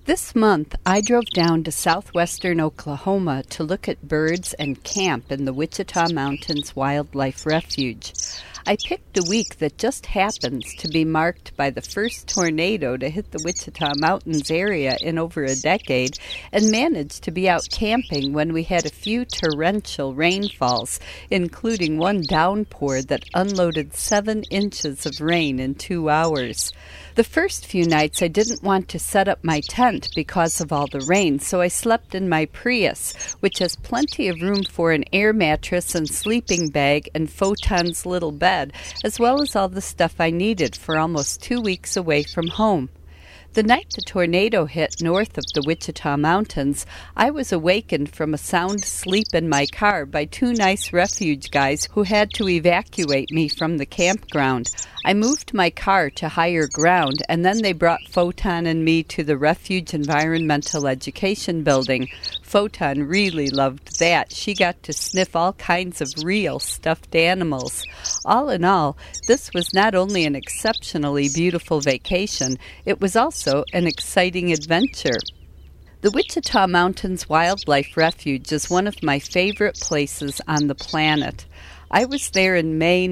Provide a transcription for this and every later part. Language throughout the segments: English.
This month, I drove down to southwestern Oklahoma to look at birds and camp in the Wichita Mountains Wildlife Refuge. I picked a week that just happens to be marked by the first tornado to hit the Wichita Mountains area in over a decade, and managed to be out camping when we had a few torrential rainfalls, including one downpour that unloaded 7 inches of rain in 2 hours. The first few nights I didn't want to set up my tent because of all the rain, so I slept in my Prius, which has plenty of room for an air mattress and sleeping bag and Photon's little bed, as well as all the stuff I needed for almost 2 weeks away from home. The night the tornado hit north of the Wichita Mountains, I was awakened from a sound sleep in my car by 2 nice refuge guys who had to evacuate me from the campground. I moved my car to higher ground, and then they brought Photon and me to the Refuge Environmental Education Building. Photon really loved that. She got to sniff all kinds of real stuffed animals. All in all, this was not only an exceptionally beautiful vacation, it was also an exciting adventure. The Wichita Mountains Wildlife Refuge is one of my favorite places on the planet. I was there in May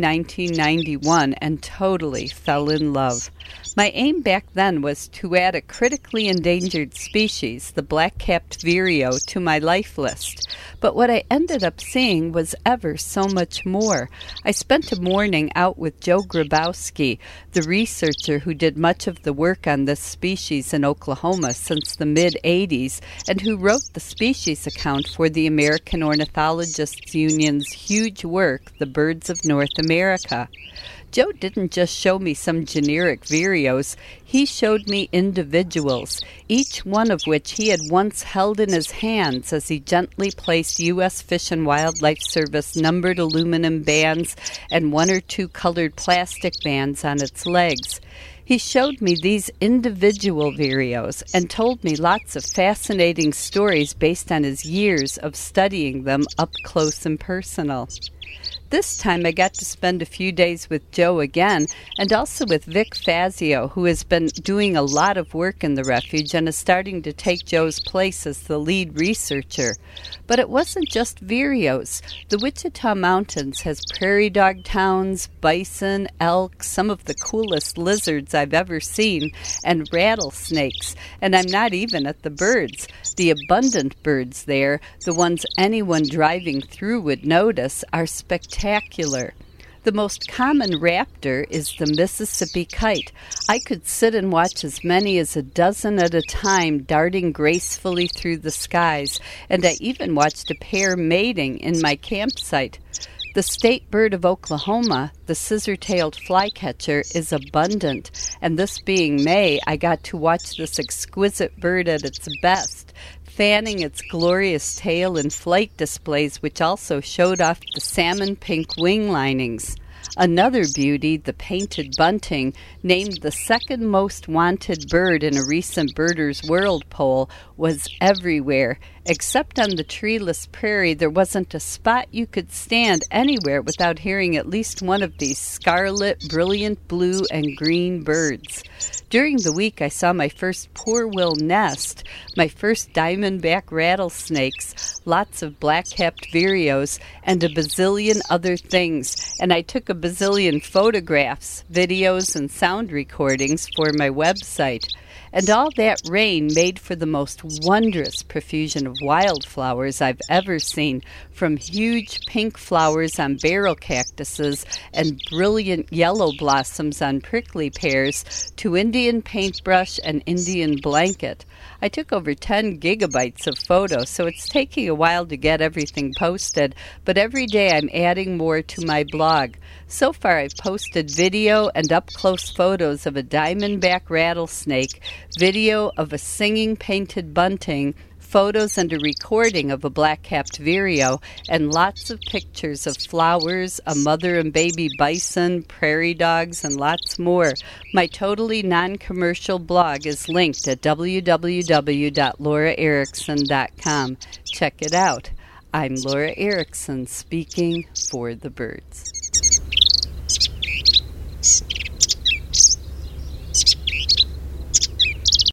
1991 and totally fell in love. My aim back then was to add a critically endangered species, the black-capped vireo, to my life list. But what I ended up seeing was ever so much more. I spent a morning out with Joe Grabowski, the researcher who did much of the work on this species in Oklahoma since the mid-'80s and who wrote the species account for the American Ornithologists Union's huge work, The Birds of North America. Joe didn't just show me some generic vireos, he showed me individuals, each one of which he had once held in his hands as he gently placed U.S. Fish and Wildlife Service numbered aluminum bands and 1 or 2 colored plastic bands on its legs. He showed me these individual vireos and told me lots of fascinating stories based on his years of studying them up close and personal. This time I got to spend a few days with Joe again, and also with Vic Fazio, who has been doing a lot of work in the refuge and is starting to take Joe's place as the lead researcher. But it wasn't just vireos. The Wichita Mountains has prairie dog towns, bison, elk, some of the coolest lizards I've ever seen, and rattlesnakes. And I'm not even at the birds. The abundant birds there, the ones anyone driving through would notice, are spectacular. The most common raptor is the Mississippi kite. I could sit and watch as many as a dozen at a time darting gracefully through the skies, and I even watched a pair mating in my campsite. The state bird of Oklahoma, the scissor-tailed flycatcher, is abundant, and this being May, I got to watch this exquisite bird at its best, fanning its glorious tail in flight displays which also showed off the salmon-pink wing linings. Another beauty, the painted bunting, named the second most wanted bird in a recent Birders World poll, was everywhere. Except on the treeless prairie, there wasn't a spot you could stand anywhere without hearing at least one of these scarlet, brilliant blue, and green birds. During the week, I saw my first poor-will nest, my first diamondback rattlesnakes, lots of black-capped vireos, and a bazillion other things, and I took a bazillion photographs, videos, and sound recordings for my website. And all that rain made for the most wondrous profusion of wildflowers I've ever seen, from huge pink flowers on barrel cactuses and brilliant yellow blossoms on prickly pears to Indian paintbrush and Indian blanket. I took over 10 gigabytes of photos, so it's taking a while to get everything posted, but every day I'm adding more to my blog. So far I've posted video and up-close photos of a diamondback rattlesnake, video of a singing painted bunting, photos and a recording of a black-capped vireo, and lots of pictures of flowers, a mother and baby bison, prairie dogs, and lots more. My totally non-commercial blog is linked at www.lauraerickson.com. Check it out. I'm Laura Erickson, speaking for the birds.